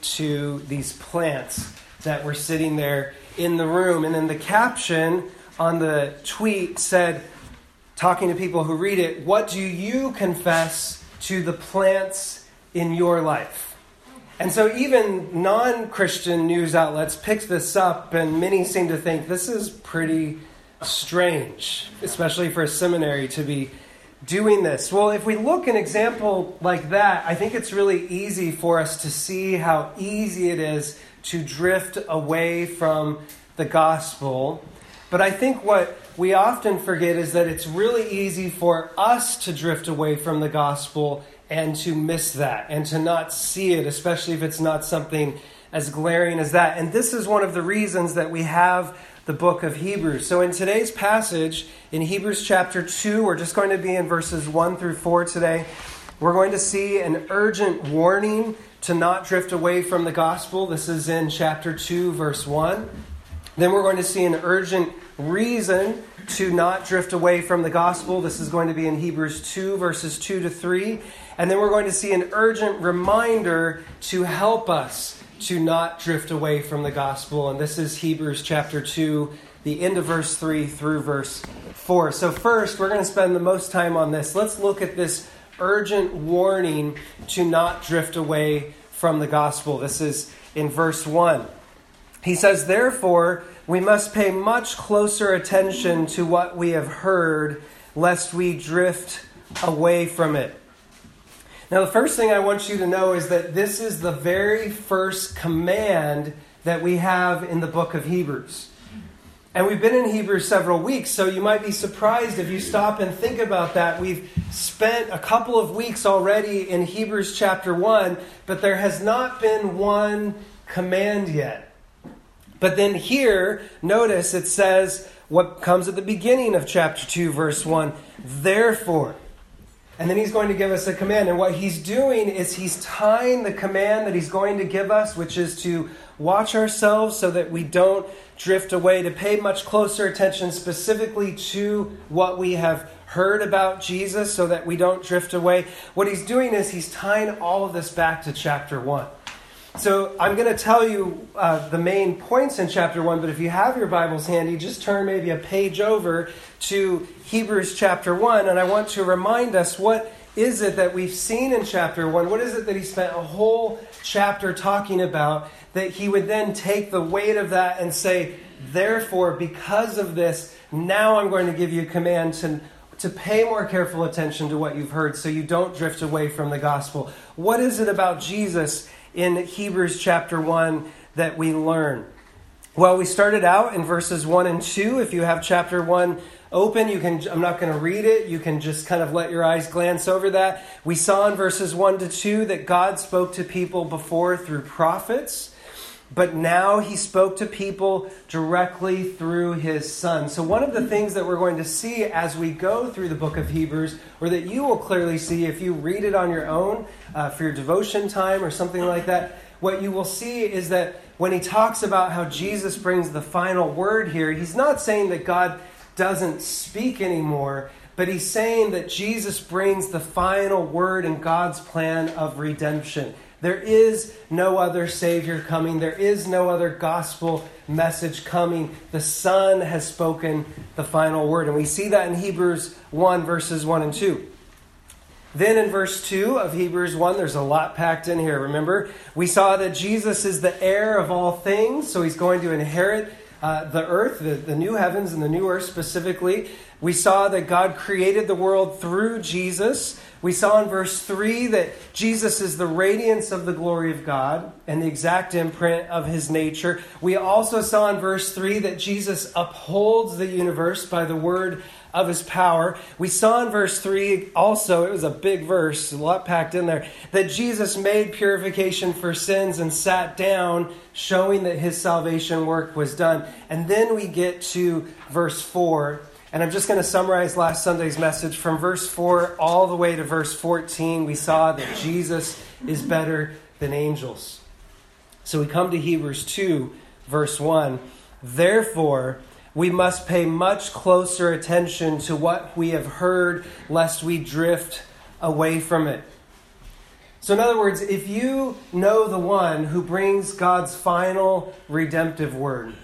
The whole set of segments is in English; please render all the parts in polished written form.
to these plants that were sitting there in the room. And then the caption on the tweet said, talking to people who read it, "What do you confess to the plants in your life?" And so even non-Christian news outlets picked this up, and many seem to think this is pretty strange, especially for a seminary to be doing this. Well, if we look at an example like that, I think it's really easy for us to see how easy it is to drift away from the gospel. But I think what we often forget is that it's really easy for us to drift away from the gospel and to miss that and to not see it, especially if it's not something as glaring as that. And this is one of the reasons that we have the book of Hebrews. So in today's passage, in Hebrews chapter 2, we're just going to be in verses 1 through 4 today. We're going to see an urgent warning to not drift away from the gospel. This is in chapter 2, verse 1. Then we're going to see an urgent reason to not drift away from the gospel. This is going to be in Hebrews 2, verses 2 to 3. And then we're going to see an urgent reminder to help us to not drift away from the gospel. And this is Hebrews chapter 2, the end of verse 3 through verse 4. So first, we're going to spend the most time on this. Let's look at this urgent warning to not drift away from the gospel. This is in verse 1. He says, "Therefore, we must pay much closer attention to what we have heard, lest we drift away from it." Now, the first thing I want you to know is that this is the very first command that we have in the book of Hebrews. And we've been in Hebrews several weeks, so you might be surprised if you stop and think about that. We've spent a couple of weeks already in Hebrews chapter 1, but there has not been one command yet. But then here, notice it says what comes at the beginning of chapter 2, verse 1, "Therefore." And then he's going to give us a command. And what he's doing is he's tying the command that he's going to give us, which is to watch ourselves so that we don't drift away, to pay much closer attention specifically to what we have heard about Jesus so that we don't drift away. What he's doing is he's tying all of this back to chapter 1. So I'm going to tell you the main points in chapter 1, but if you have your Bibles handy, just turn maybe a page over to Hebrews chapter 1, and I want to remind us, what is it that we've seen in chapter 1? What is it that he spent a whole chapter talking about, that he would then take the weight of that and say, "Therefore, because of this, now I'm going to give you a command to pay more careful attention to what you've heard so you don't drift away from the gospel." What is it about Jesus in Hebrews chapter 1 that we learn? Well, we started out in verses 1 and 2. If you have chapter 1 open, I'm not going to read it. You can just kind of let your eyes glance over that. We saw in verses 1 to 2 that God spoke to people before through prophets, but now he spoke to people directly through his Son. So one of the things that we're going to see as we go through the book of Hebrews, or that you will clearly see if you read it on your own for your devotion time or something like that, what you will see is that when he talks about how Jesus brings the final word here, he's not saying that God doesn't speak anymore, but he's saying that Jesus brings the final word in God's plan of redemption. There is no other Savior coming. There is no other gospel message coming. The Son has spoken the final word. And we see that in Hebrews 1, verses 1 and 2. Then in verse 2 of Hebrews 1, there's a lot packed in here, remember? We saw that Jesus is the heir of all things, so he's going to inherit the earth, the new heavens and the new earth specifically. We saw that God created the world through Jesus. We saw in verse 3 that Jesus is the radiance of the glory of God and the exact imprint of his nature. We also saw in verse 3 that Jesus upholds the universe by the word of his power. We saw in verse 3 also, it was a big verse, a lot packed in there, that Jesus made purification for sins and sat down, showing that his salvation work was done. And then we get to verse 4. And I'm just going to summarize last Sunday's message. From verse 4 all the way to verse 14, we saw that Jesus is better than angels. So we come to Hebrews 2, verse 1. "Therefore, we must pay much closer attention to what we have heard, lest we drift away from it." So in other words, if you know the one who brings God's final redemptive word,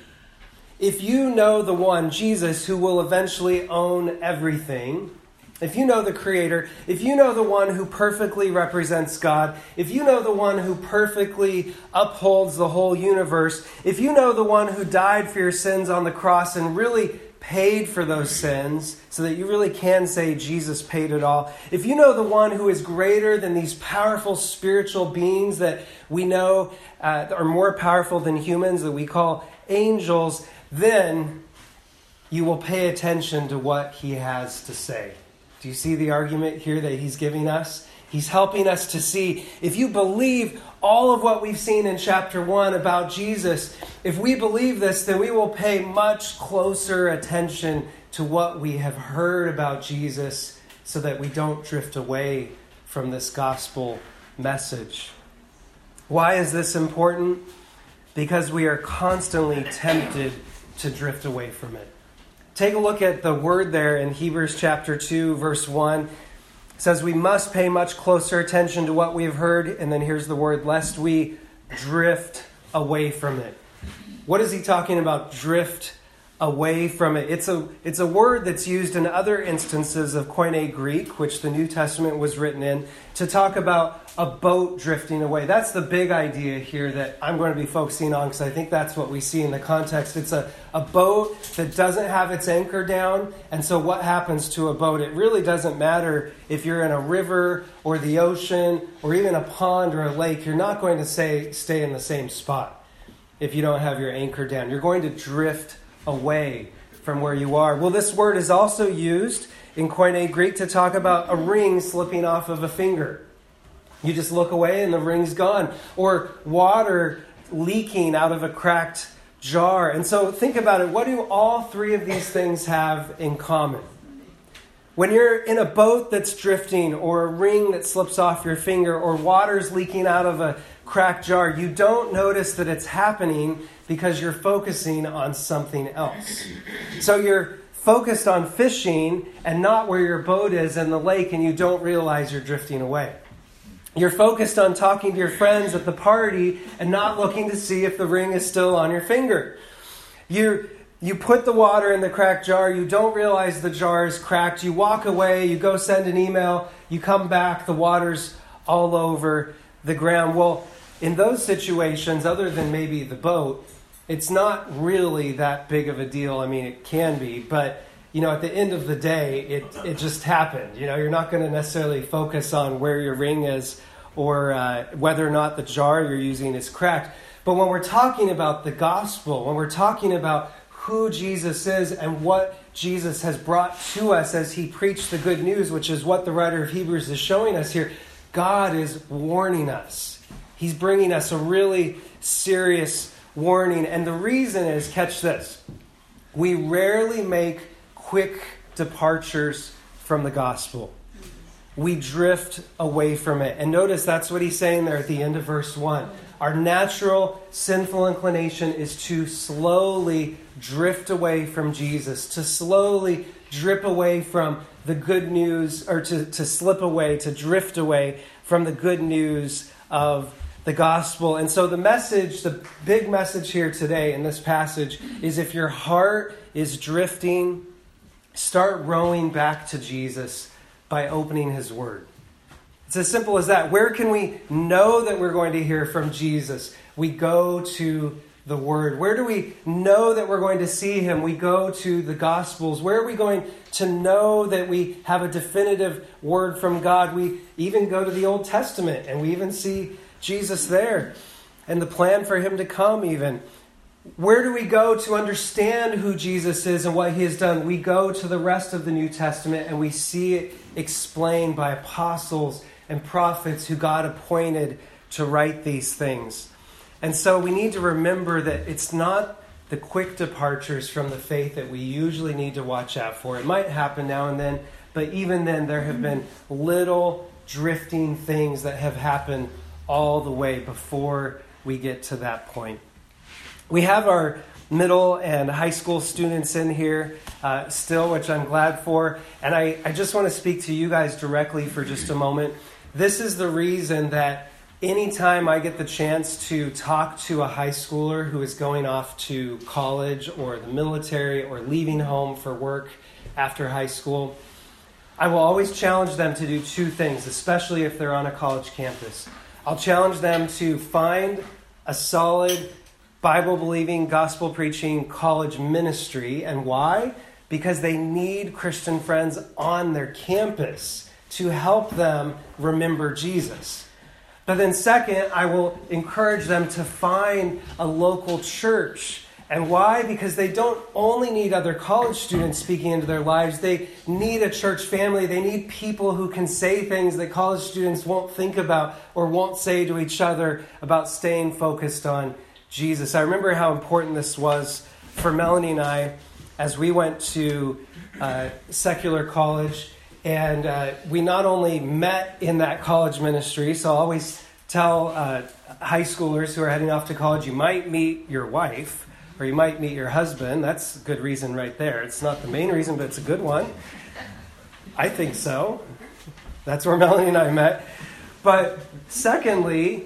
if you know the one, Jesus, who will eventually own everything, if you know the Creator, if you know the one who perfectly represents God, if you know the one who perfectly upholds the whole universe, if you know the one who died for your sins on the cross and really paid for those sins so that you really can say Jesus paid it all, if you know the one who is greater than these powerful spiritual beings that we know are more powerful than humans that we call angels, then you will pay attention to what he has to say. Do you see the argument here that he's giving us? He's helping us to see, if you believe all of what we've seen in chapter 1 about Jesus, if we believe this, then we will pay much closer attention to what we have heard about Jesus so that we don't drift away from this gospel message. Why is this important? Because we are constantly tempted to drift away from it. Take a look at the word there in Hebrews chapter 2, verse 1. It says we must pay much closer attention to what we have heard. And then here's the word, lest we drift away from it. What is he talking about, drift away from it? It's a word that's used in other instances of Koine Greek, which the New Testament was written in, to talk about a boat drifting away. That's the big idea here that I'm going to be focusing on, because I think that's what we see in the context. It's a boat that doesn't have its anchor down. And so what happens to a boat? It really doesn't matter if you're in a river or the ocean or even a pond or a lake. You're not going to stay in the same spot if you don't have your anchor down. You're going to drift away from where you are. Well, this word is also used in Koine Greek to talk about a ring slipping off of a finger. You just look away and the ring's gone. Or water leaking out of a cracked jar. And so think about it. What do all three of these things have in common? When you're in a boat that's drifting, or a ring that slips off your finger, or water's leaking out of a cracked jar, you don't notice that it's happening because you're focusing on something else. So you're focused on fishing and not where your boat is in the lake, and you don't realize you're drifting away. You're focused on talking to your friends at the party and not looking to see if the ring is still on your finger. You put the water in the cracked jar. You don't realize the jar is cracked. You walk away. You go send an email. You come back. The water's all over the ground. Well, in those situations, other than maybe the boat, it's not really that big of a deal. I mean, it can be, but at the end of the day, it just happened. You're not going to necessarily focus on where your ring is or whether or not the jar you're using is cracked. But when we're talking about the gospel, when we're talking about who Jesus is and what Jesus has brought to us as he preached the good news, which is what the writer of Hebrews is showing us here, God is warning us. He's bringing us a really serious warning. And the reason is, catch this, we rarely make quick departures from the gospel. We drift away from it. And notice that's what he's saying there at the end of verse 1. Our natural sinful inclination is to slowly drift away from Jesus, to slowly drip away from the good news, or to slip away, to drift away from the good news of the gospel. And so the message, the big message here today in this passage is, if your heart is drifting, start rowing back to Jesus by opening his word. It's as simple as that. Where can we know that we're going to hear from Jesus? We go to the word. Where do we know that we're going to see him? We go to the Gospels. Where are we going to know that we have a definitive word from God? We even go to the Old Testament, and we even see Jesus there and the plan for him to come even. Where do we go to understand who Jesus is and what he has done? We go to the rest of the New Testament, and we see it explained by apostles and prophets who God appointed to write these things. And so we need to remember that it's not the quick departures from the faith that we usually need to watch out for. It might happen now and then, but even then there have been little drifting things that have happened all the way before we get to that point. We have our middle and high school students in here still, which I'm glad for. And I just want to speak to you guys directly for just a moment. this is the reason that anytime I get the chance to talk to a high schooler who is going off to college or the military or leaving home for work after high school, I will always challenge them to do two things, especially if they're on a college campus. I'll challenge them to find a solid Bible-believing, gospel-preaching college ministry. And why? Because they need Christian friends on their campus to help them remember Jesus. But then second, I will encourage them to find a local church. And why? Because they don't only need other college students speaking into their lives. They need a church family. They need people who can say things that college students won't think about or won't say to each other about staying focused on Jesus. I remember how important this was for Melanie and I as we went to secular college. And we not only met in that college ministry, so I always tell high schoolers who are heading off to college, you might meet your wife or you might meet your husband. That's a good reason right there. It's not the main reason, but it's a good one. I think so. That's where Melanie and I met. But secondly,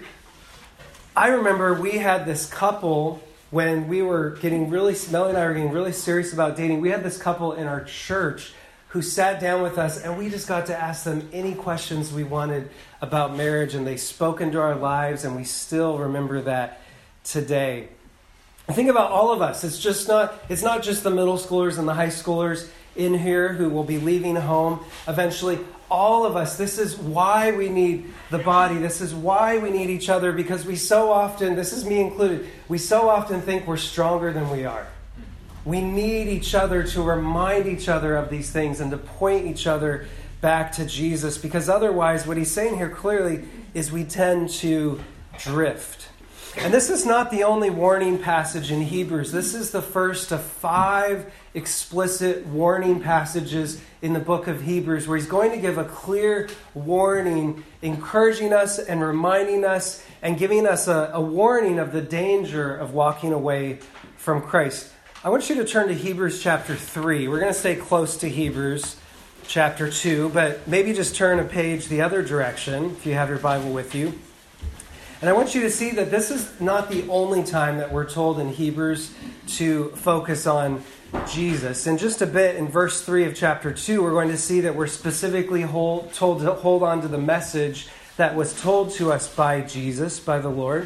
I remember we had this couple when we were Melanie and I were getting really serious about dating. We had this couple in our church who sat down with us, and we just got to ask them any questions we wanted about marriage, and they spoke into our lives, and we still remember that today. And think about all of us. It's not just the middle schoolers and the high schoolers in here who will be leaving home eventually. All of us, this is why we need the body. This is why we need each other, because we so often, this is me included, we so often think we're stronger than we are. We need each other to remind each other of these things and to point each other back to Jesus, because otherwise what he's saying here clearly is we tend to drift. And this is not the only warning passage in Hebrews. This is the first of 5 explicit warning passages in the book of Hebrews where he's going to give a clear warning, encouraging us and reminding us and giving us a warning of the danger of walking away from Christ. I want you to turn to Hebrews chapter 3. We're going to stay close to Hebrews chapter 2, but maybe just turn a page the other direction if you have your Bible with you. And I want you to see that this is not the only time that we're told in Hebrews to focus on Jesus. In just a bit, in verse 3 of chapter 2, we're going to see that we're specifically told to hold on to the message that was told to us by Jesus, by the Lord.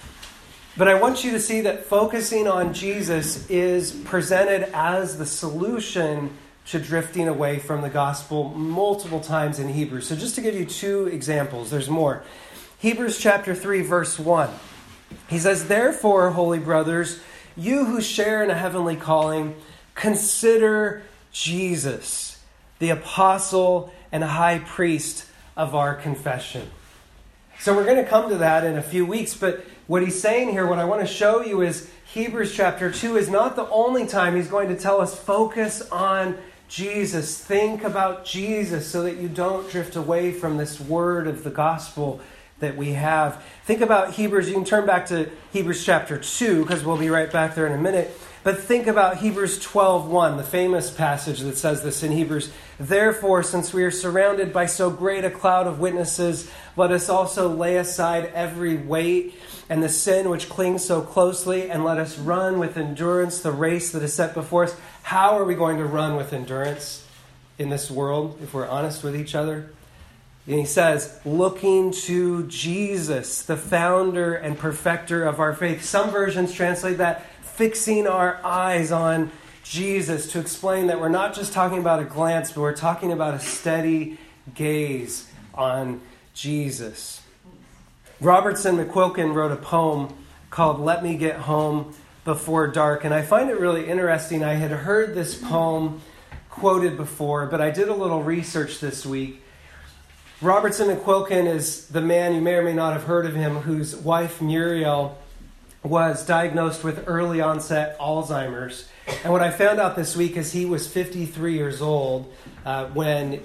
But I want you to see that focusing on Jesus is presented as the solution to drifting away from the gospel multiple times in Hebrews. So just to give you 2 examples, there's more. Hebrews chapter 3, verse 1. He says, "Therefore, holy brothers, you who share in a heavenly calling, consider Jesus, the apostle and high priest of our confession." So we're going to come to that in a few weeks, but what he's saying here, what I want to show you is Hebrews chapter 2 is not the only time he's going to tell us focus on Jesus. Think about Jesus so that you don't drift away from this word of the gospel that we have. Think about Hebrews. You can turn back to Hebrews chapter 2 because we'll be right back there in a minute. But think about Hebrews 12:1, the famous passage that says this in Hebrews. "Therefore, since we are surrounded by so great a cloud of witnesses, let us also lay aside every weight and the sin which clings so closely, and let us run with endurance the race that is set before us." How are we going to run with endurance in this world if we're honest with each other? And he says, looking to Jesus, the founder and perfecter of our faith. Some versions translate that, fixing our eyes on Jesus, to explain that we're not just talking about a glance, but we're talking about a steady gaze on Jesus. Robertson McQuilkin wrote a poem called "Let Me Get Home Before Dark," and I find it really interesting. I had heard this poem quoted before, but I did a little research this week. Robertson McQuilkin is the man, you may or may not have heard of him, whose wife Muriel was diagnosed with early onset Alzheimer's. And what I found out this week is he was 53 years old when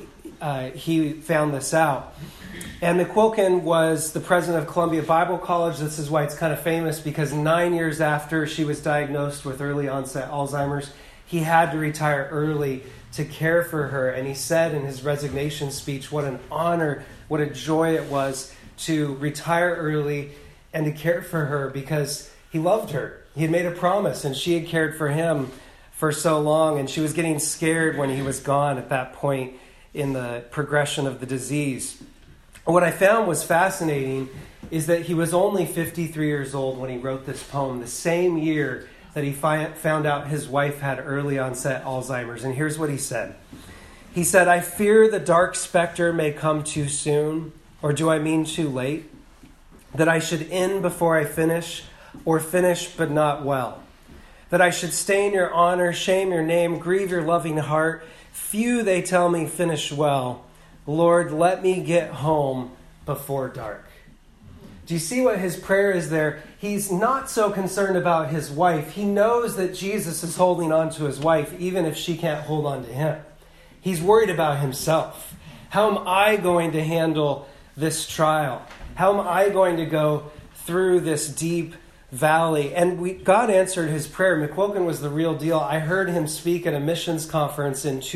he found this out. And McQuilkin was the president of Columbia Bible College. This is why it's kind of famous, because 9 years after she was diagnosed with early onset Alzheimer's, he had to retire early to care for her. And he said in his resignation speech, what an honor what a joy it was to retire early and to care for her because he loved her. He had made a promise, and she had cared for him for so long, and she was getting scared when he was gone at that point in the progression of the disease. What I found was fascinating is that he was only 53 years old when he wrote this poem, the same year that he found out his wife had early onset Alzheimer's. And here's what he said. He said, "I fear the dark specter may come too soon, or do I mean too late? That I should end before I finish, or finish but not well. That I should stain your honor, shame your name, grieve your loving heart. Few, they tell me, finish well. Lord, let me get home before dark." Do you see what his prayer is there? He's not so concerned about his wife. He knows that Jesus is holding on to his wife, even if she can't hold on to him. He's worried about himself. How am I going to handle this trial? How am I going to go through this deep valley? And God answered his prayer. McQuilkin was the real deal. I heard him speak at a missions conference in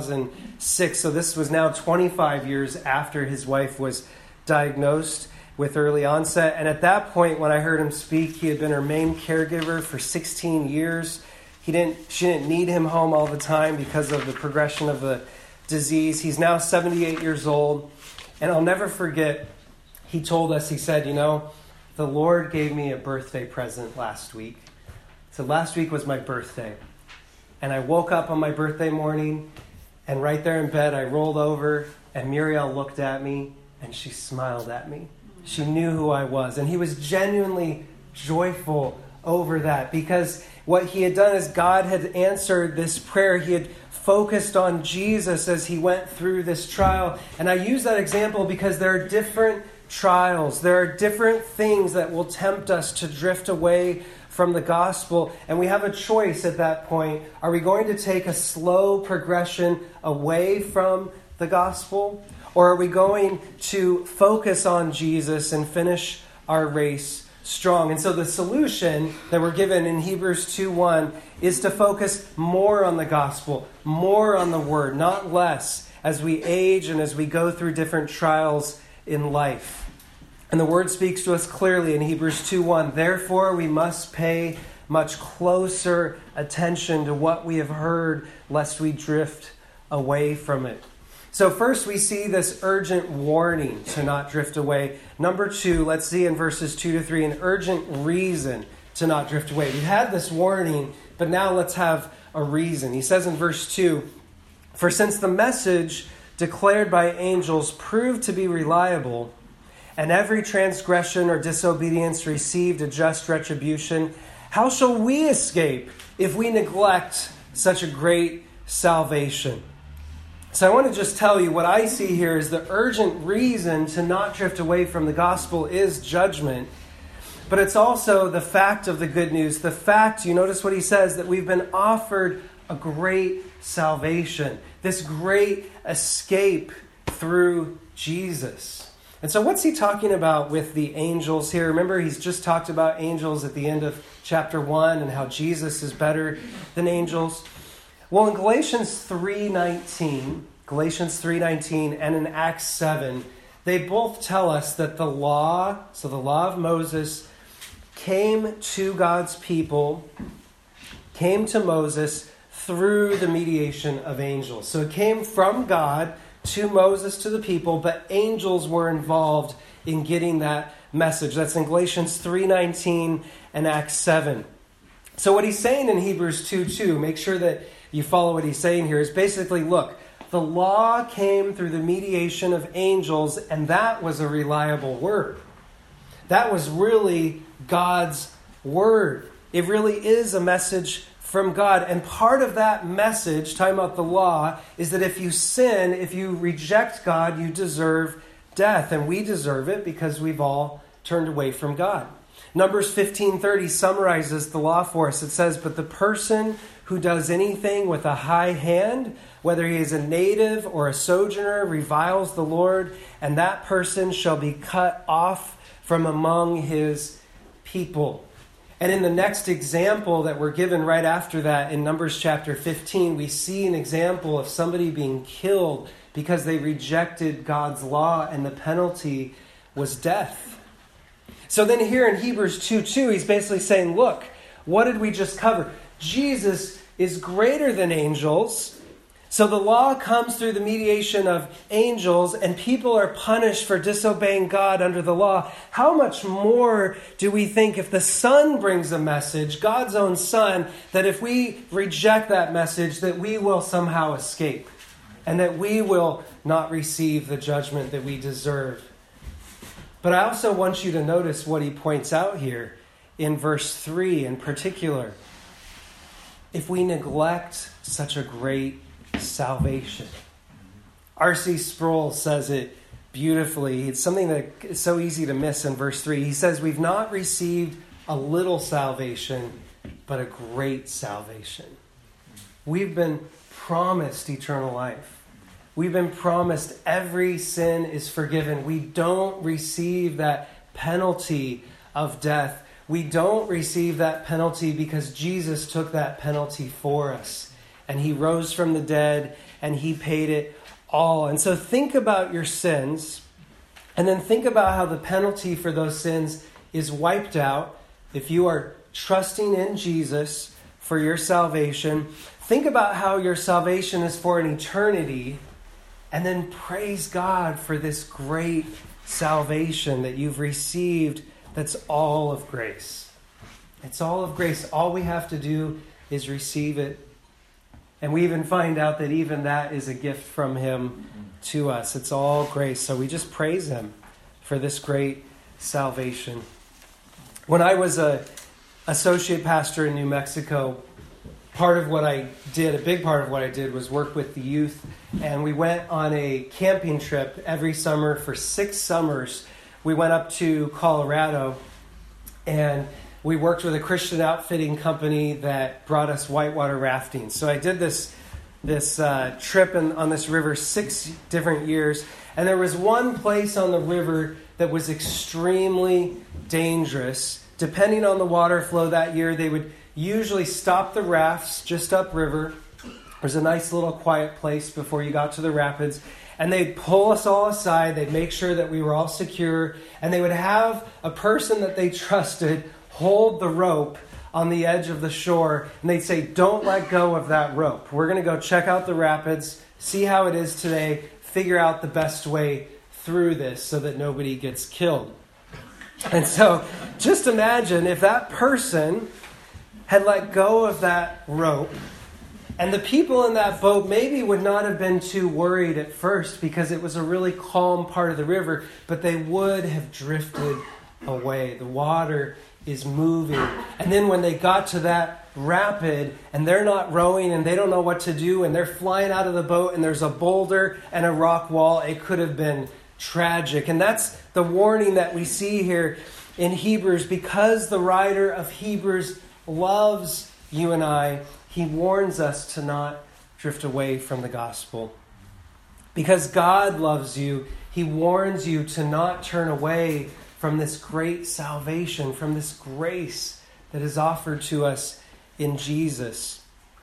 2006. So this was now 25 years after his wife was diagnosed with early onset. And at that point, when I heard him speak, he had been her main caregiver for 16 years. She didn't need him home all the time because of the progression of the disease. He's now 78 years old. And I'll never forget, he told us, he said, the Lord gave me a birthday present last week. So last week was my birthday. And I woke up on my birthday morning, and right there in bed, I rolled over, and Muriel looked at me, and she smiled at me. She knew who I was. And he was genuinely joyful over that because what he had done is God had answered this prayer. He had focused on Jesus as he went through this trial. And I use that example because there are different trials. There are different things that will tempt us to drift away from the gospel. And we have a choice at that point. Are we going to take a slow progression away from the gospel? Or are we going to focus on Jesus and finish our race strong? And so the solution that we're given in Hebrews 2:1 is to focus more on the gospel, more on the word, not less, as we age and as we go through different trials in life. And the word speaks to us clearly in Hebrews 2:1. Therefore, we must pay much closer attention to what we have heard, lest we drift away from it. So first we see this urgent warning to not drift away. Number 2, let's see in verses 2-3, an urgent reason to not drift away. We had this warning, but now let's have a reason. He says in verse 2, "For since the message declared by angels proved to be reliable, and every transgression or disobedience received a just retribution, how shall we escape if we neglect such a great salvation?" So I want to just tell you what I see here is the urgent reason to not drift away from the gospel is judgment. But it's also the fact of the good news. The fact, you notice what he says, that we've been offered a great salvation. This great escape through Jesus. And so what's he talking about with the angels here? Remember, he's just talked about angels at the end of chapter 1 and how Jesus is better than angels. Well, in Galatians 3:19 and in Acts 7, they both tell us that the law, so the law of Moses, came to God's people, came to Moses through the mediation of angels. So it came from God to Moses, to the people, but angels were involved in getting that message. That's in Galatians 3:19 and Acts 7. So what he's saying in Hebrews 2:2, make sure that you follow what he's saying here, is basically, look, the law came through the mediation of angels, and that was a reliable word. That was really God's word. It really is a message from God. And part of that message, talking about the law, is that if you sin, if you reject God, you deserve death. And we deserve it because we've all turned away from God. Numbers 15:30 summarizes the law for us. It says, "But the person who does anything with a high hand, whether he is a native or a sojourner, reviles the Lord, and that person shall be cut off from among his people." And in the next example that we're given right after that, in Numbers chapter 15, we see an example of somebody being killed because they rejected God's law, and the penalty was death. So then here in Hebrews 2:2, he's basically saying, look, what did we just cover? Jesus is greater than angels. So the law comes through the mediation of angels, and people are punished for disobeying God under the law. How much more do we think if the Son brings a message, God's own Son, that if we reject that message, that we will somehow escape and that we will not receive the judgment that we deserve? But I also want you to notice what he points out here in verse 3 in particular. If we neglect such a great salvation. R.C. Sproul says it beautifully. It's something that is so easy to miss in verse 3. He says, we've not received a little salvation, but a great salvation. We've been promised eternal life. We've been promised every sin is forgiven. We don't receive that penalty of death. We don't receive that penalty because Jesus took that penalty for us. And he rose from the dead, and he paid it all. And so think about your sins, and then think about how the penalty for those sins is wiped out if you are trusting in Jesus for your salvation. Think about how your salvation is for an eternity, and then praise God for this great salvation that you've received that's all of grace. It's all of grace. All we have to do is receive it. And we even find out that even that is a gift from him to us. It's all grace. So we just praise him for this great salvation. When I was an associate pastor in New Mexico, a big part of what I did was work with the youth. And we went on a camping trip every summer for 6 summers. We went up to Colorado, and we worked with a Christian outfitting company that brought us whitewater rafting. So I did this trip on this river 6 different years. And there was one place on the river that was extremely dangerous. Depending on the water flow that year, they would usually stop the rafts just upriver. There's a nice little quiet place before you got to the rapids. And they'd pull us all aside. They'd make sure that we were all secure. And they would have a person that they trusted hold the rope on the edge of the shore, and they'd say, don't let go of that rope. We're going to go check out the rapids, see how it is today, figure out the best way through this so that nobody gets killed. And so just imagine if that person had let go of that rope, and the people in that boat maybe would not have been too worried at first because it was a really calm part of the river, but they would have drifted away. The water is moving. And then when they got to that rapid and they're not rowing and they don't know what to do and they're flying out of the boat and there's a boulder and a rock wall, it could have been tragic. And that's the warning that we see here in Hebrews. Because the writer of Hebrews loves you and I, he warns us to not drift away from the gospel. Because God loves you, he warns you to not turn away from this great salvation, from this grace that is offered to us in Jesus.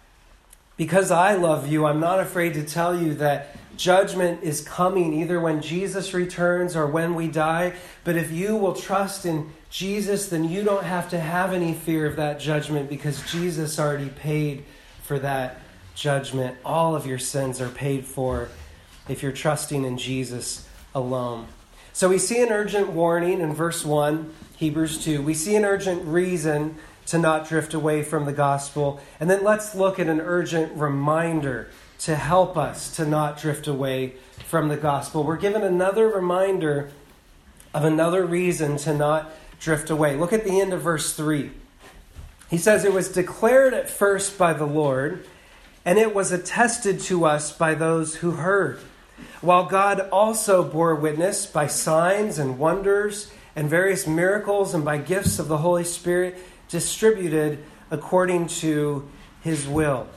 Because I love you, I'm not afraid to tell you that judgment is coming either when Jesus returns or when we die. But if you will trust in Jesus, then you don't have to have any fear of that judgment because Jesus already paid for that judgment. All of your sins are paid for if you're trusting in Jesus alone. So we see an urgent warning in verse 1, Hebrews 2. We see an urgent reason to not drift away from the gospel. And then let's look at an urgent reminder to help us to not drift away from the gospel. We're given another reminder of another reason to not drift away. Look at the end of verse 3. He says, it was declared at first by the Lord, and it was attested to us by those who heard. While God also bore witness by signs and wonders and various miracles and by gifts of the Holy Spirit distributed according to his will.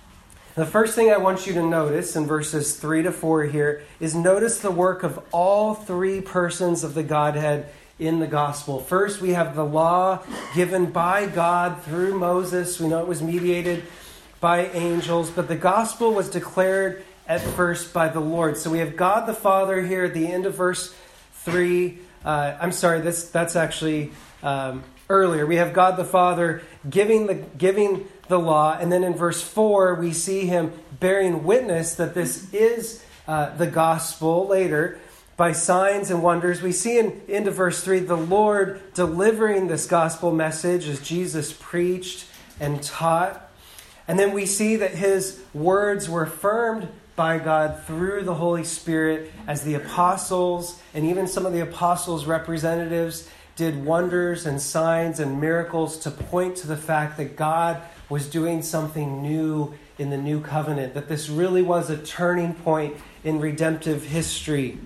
The first thing I want you to notice in verses 3 to 4 here is notice the work of all 3 persons of the Godhead in the gospel. First, we have the law given by God through Moses. We know it was mediated by angels, but the gospel was declared at first by the Lord. So we have God the Father here at the end of verse 3. That's actually earlier. We have God the Father giving the law, and then in verse 4 we see him bearing witness that this is the gospel later by signs and wonders. We see into verse 3 the Lord delivering this gospel message as Jesus preached and taught. And then we see that his words were affirmed by God through the Holy Spirit as the apostles and even some of the apostles' representatives did wonders and signs and miracles to point to the fact that God was doing something new in the new covenant, that this really was a turning point in redemptive history.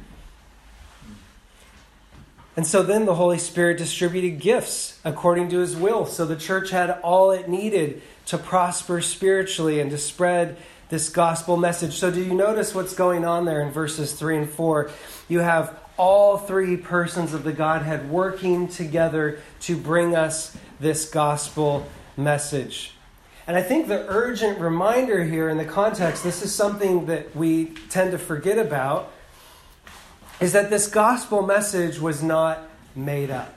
And so then the Holy Spirit distributed gifts according to his will. So the church had all it needed to prosper spiritually and to spread this gospel message. So do you notice what's going on there in verses 3 and 4? You have all three persons of the Godhead working together to bring us this gospel message. And I think the urgent reminder here in the context, this is something that we tend to forget about, is that this gospel message was not made up.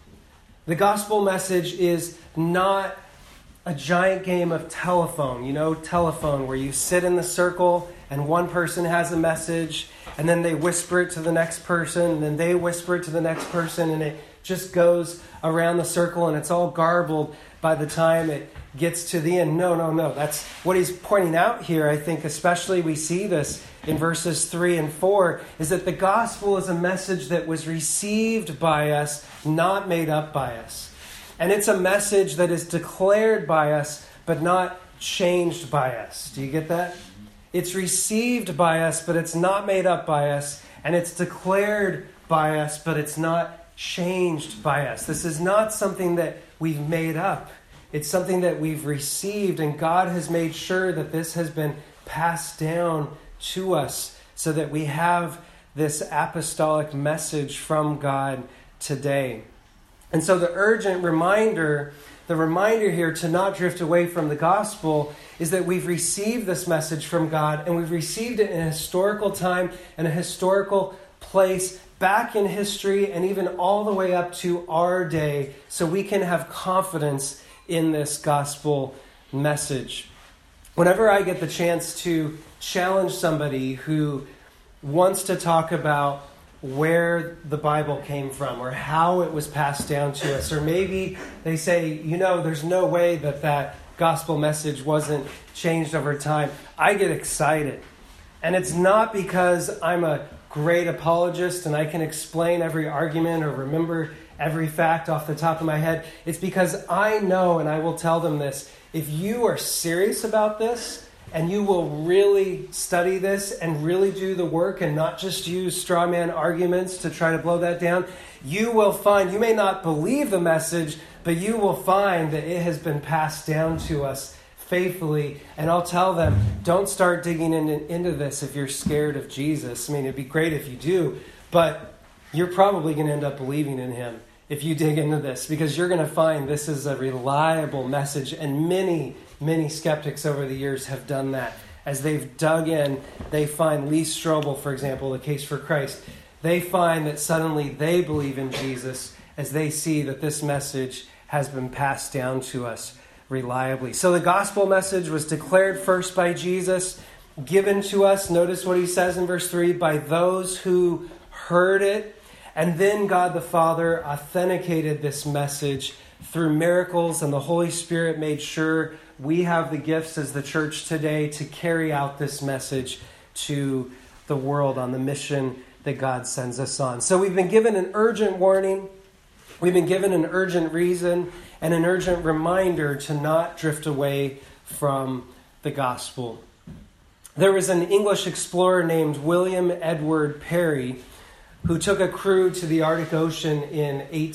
The gospel message is not a giant game of telephone. You know, telephone, where you sit in the circle and one person has a message and then they whisper it to the next person and then they whisper it to the next person and it just goes around the circle and it's all garbled by the time it gets to the end. No. That's what he's pointing out here. I think especially we see this in verses 3 and 4, is that the gospel is a message that was received by us, not made up by us. And it's a message that is declared by us, but not changed by us. Do you get that? It's received by us, but it's not made up by us. And it's declared by us, but it's not changed by us. This is not something that we've made up. It's something that we've received, and God has made sure that this has been passed down to us so that we have this apostolic message from God today. And so the urgent reminder, the reminder here to not drift away from the gospel is that we've received this message from God, and we've received it in a historical time and a historical place back in history and even all the way up to our day, so we can have confidence in this gospel message. Whenever I get the chance to challenge somebody who wants to talk about where the Bible came from or how it was passed down to us, or maybe they say, there's no way that gospel message wasn't changed over time, I get excited. And it's not because I'm a great apologist and I can explain every argument or remember every fact off the top of my head. It's because I know, and I will tell them this, if you are serious about this and you will really study this and really do the work and not just use straw man arguments to try to blow that down, you will find, you may not believe the message, but you will find that it has been passed down to us faithfully. And I'll tell them, don't start digging into this if you're scared of Jesus. I mean, it'd be great if you do, but you're probably going to end up believing in him if you dig into this, because you're going to find this is a reliable message. And many, many skeptics over the years have done that. As they've dug in, they find Lee Strobel, for example, The Case for Christ. They find that suddenly they believe in Jesus as they see that this message has been passed down to us reliably. So the gospel message was declared first by Jesus, given to us, notice what he says in verse 3, by those who heard it. And then God the Father authenticated this message through miracles, and the Holy Spirit made sure we have the gifts as the church today to carry out this message to the world on the mission that God sends us on. So we've been given an urgent warning, we've been given an urgent reason, and an urgent reminder to not drift away from the gospel. There was an English explorer named William Edward Parry who took a crew to the Arctic Ocean in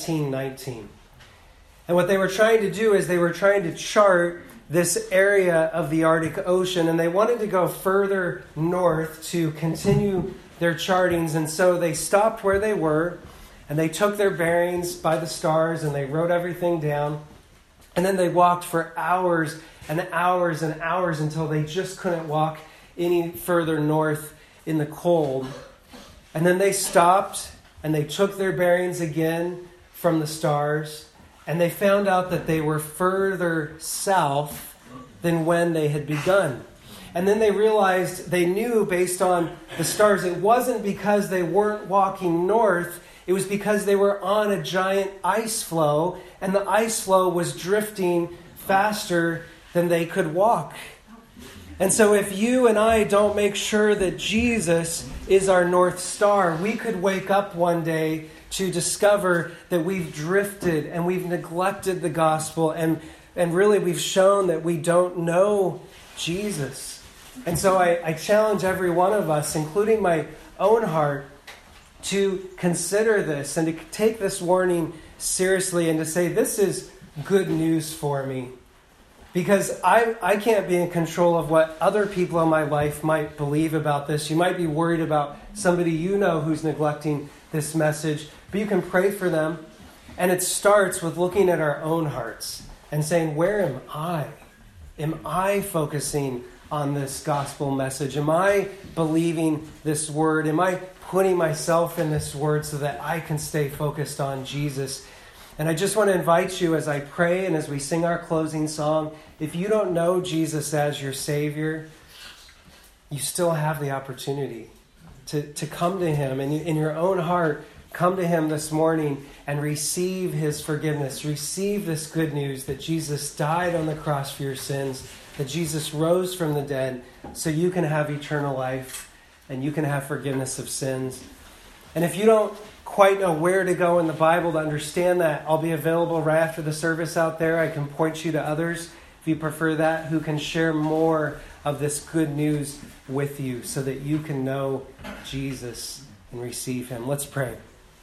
1819. And what they were trying to do is they were trying to chart this area of the Arctic Ocean, and they wanted to go further north to continue their chartings. And so they stopped where they were, and they took their bearings by the stars, and they wrote everything down. And then they walked for hours and hours and hours until they just couldn't walk any further north in the cold. And then they stopped and they took their bearings again from the stars, and they found out that they were further south than when they had begun. And then they realized, they knew based on the stars, it wasn't because they weren't walking north, it was because they were on a giant ice floe, and the ice floe was drifting faster than they could walk. And so if you and I don't make sure that Jesus is our North Star, we could wake up one day to discover that we've drifted and we've neglected the gospel, and really we've shown that we don't know Jesus. And so I challenge every one of us, including my own heart, to consider this and to take this warning seriously and to say, this is good news for me. Because I can't be in control of what other people in my life might believe about this. You might be worried about somebody you know who's neglecting this message, but you can pray for them. And it starts with looking at our own hearts and saying, where am I? Am I focusing on this gospel message? Am I believing this word? Am I putting myself in this word so that I can stay focused on Jesus? And I just want to invite you as I pray and as we sing our closing song, if you don't know Jesus as your Savior, you still have the opportunity to come to Him and in your own heart, come to Him this morning and receive His forgiveness. Receive this good news that Jesus died on the cross for your sins, that Jesus rose from the dead so you can have eternal life and you can have forgiveness of sins. And if you don't quite know where to go in the Bible to understand that, I'll be available right after the service out there. I can point you to others, if you prefer that, who can share more of this good news with you so that you can know Jesus and receive Him. Let's pray.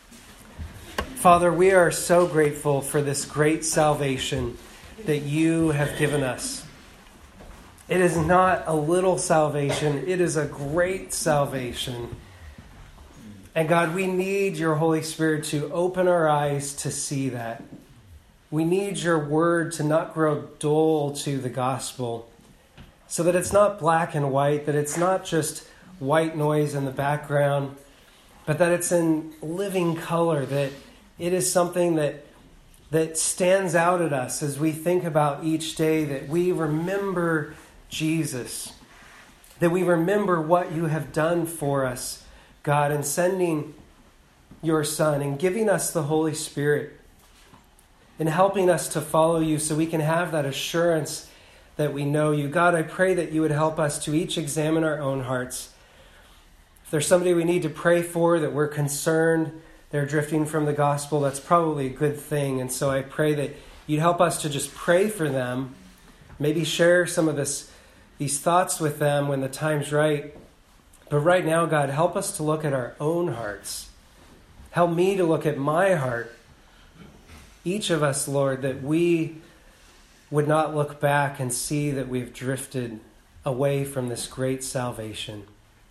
Father, we are so grateful for this great salvation that you have given us. It is not a little salvation. It is a great salvation. And God, we need your Holy Spirit to open our eyes to see that. We need your word to not grow dull to the gospel, so that it's not black and white, that it's not just white noise in the background, but that it's in living color, that it is something that stands out at us as we think about each day, that we remember Jesus, that we remember what you have done for us, God, in sending your Son and giving us the Holy Spirit and helping us to follow you so we can have that assurance that we know you. God, I pray that you would help us to each examine our own hearts. If there's somebody we need to pray for, that we're concerned they're drifting from the gospel, that's probably a good thing. And so I pray that you'd help us to just pray for them, maybe share some of these thoughts with them when the time's right. But right now, God, help us to look at our own hearts. Help me to look at my heart. Each of us, Lord, that we would not look back and see that we've drifted away from this great salvation.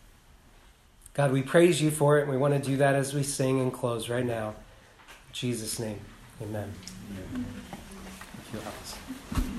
God, we praise you for it, and we want to do that as we sing and close right now. In Jesus' name, amen. Thank you, Alice.